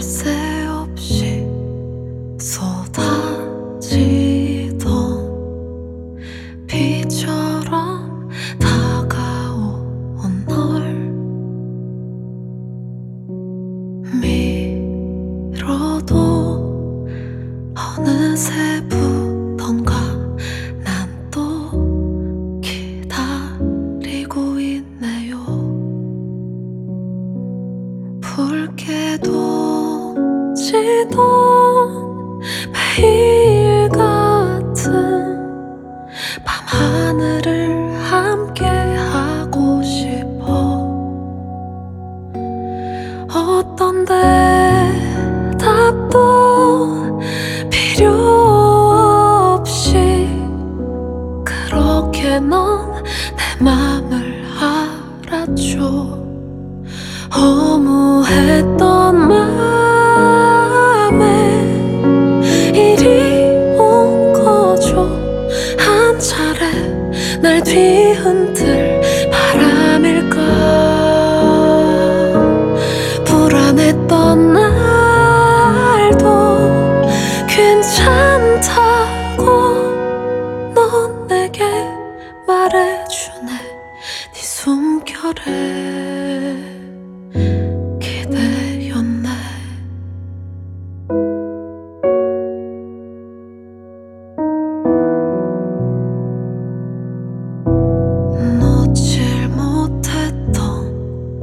새 없이 쏟아지던 비처럼 다가온 널 밀어도 어느새 부던가 난 또 기다리고 있네요. 붉게도 지던 매일 같은 밤하늘을 함께 하고 싶어. 어떤 대답도 필요 없이 그렇게 넌 내 맘을 알아줘. 허무했던 맘에 이리 온 거죠. 한 차례 날 뒤흔들 바람일까. 불안했던 날도 괜찮다고 넌 내게 말해주네. 네 숨결에 기대었네. 놓질 못했던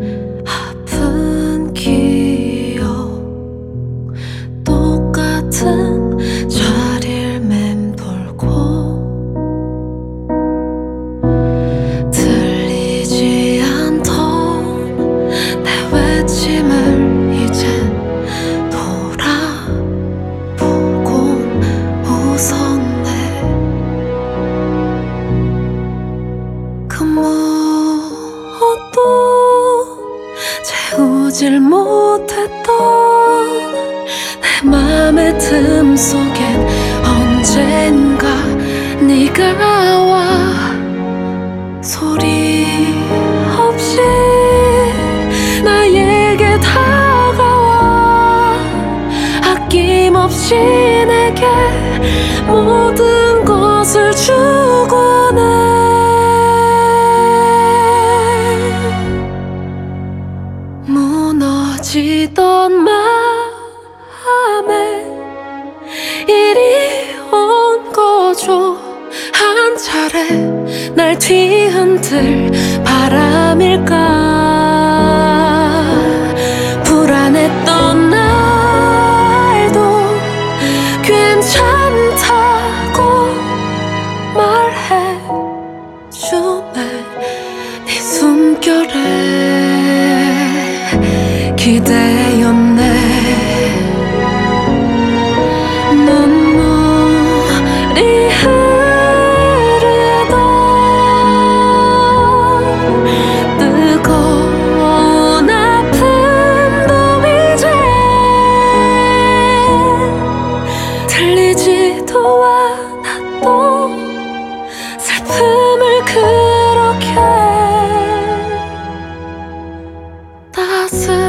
아픈 기억 똑같은 자리를 맴돌고 들리지 않던 내 외침을 이젠 돌아보곤 웃었네. 그 무엇도 채우질 못했던 내 맘의 틈 속엔 언젠가 네가 와. 소리 없이 나에게 다가와. 아낌없이 내게 모든 것을 주곤 해. 무너지던 맘에 이리 온 거죠. 한 차례 날 뒤흔들 바람일까. 불안했던 날도 괜찮다고 말해주네. 네 숨결에 기대었네. 눈물이 흐르던 뜨거운 아픔도 이제 들리지도 않았던 슬픔을 그렇게 따스